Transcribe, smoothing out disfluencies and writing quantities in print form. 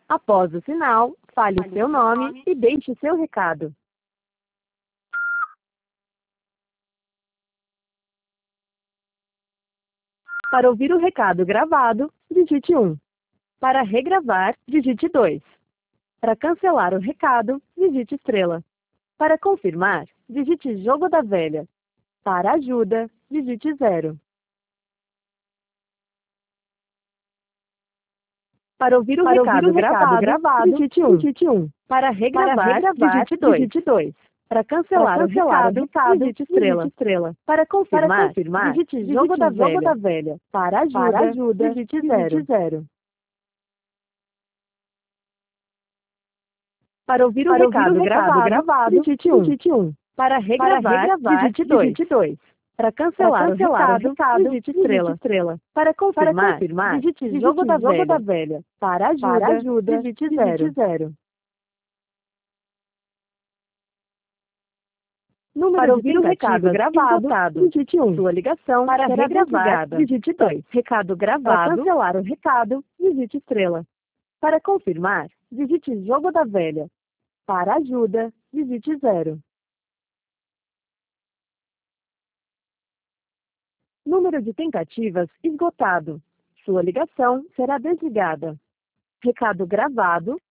Após o sinal, fale o seu nome e deixe seu recado. Para ouvir o recado gravado, digite 1. Para regravar, digite 2. Para cancelar o recado, digite estrela. Para confirmar, digite jogo da velha. Para ajuda, digite 0. Para ouvir o recado gravado, digite 1. Para regravar, digite 2. Para cancelar o recado, digite estrela. Para confirmar, digite jogo da velha. Para ajuda, digite 0. Para ouvir o recado gravado, digite 1. Para regravar, digite 2. Para cancelar o recado, digite estrela. Para confirmar, digite jogo da velha. Para ajuda, digite 0. Para ouvir o recado gravado, digite 1. Sua ligação para regravar, digite 2. Recado gravado. Para cancelar o recado, digite estrela. Para confirmar, digite jogo da velha. Para ajuda, digite 0. Número de tentativas esgotado. Sua ligação será desligada. Recado gravado,